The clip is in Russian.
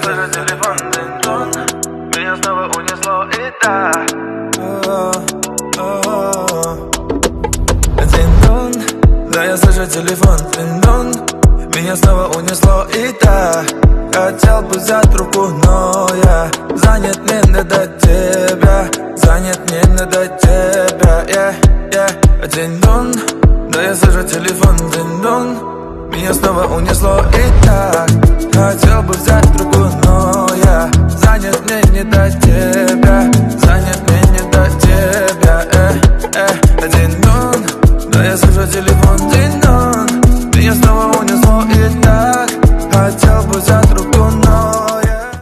слышу телефон, динь-дон. Меня снова унесло и да. Динь-дон, да, я слышу телефон, динь-дон. Меня снова унесло и да. Хотел бы взять руку, но я занят, мне не до тебя. Занят, мне не до тебя, Динь-дон, да, я слышу телефон, динь-дон. Меня снова унесло и так. Хотел бы взять руку, но я занят, мне не до тебя. Занят, мне не до тебя, Динь-дон, да, я слышу телефон, динь-дон. Меня снова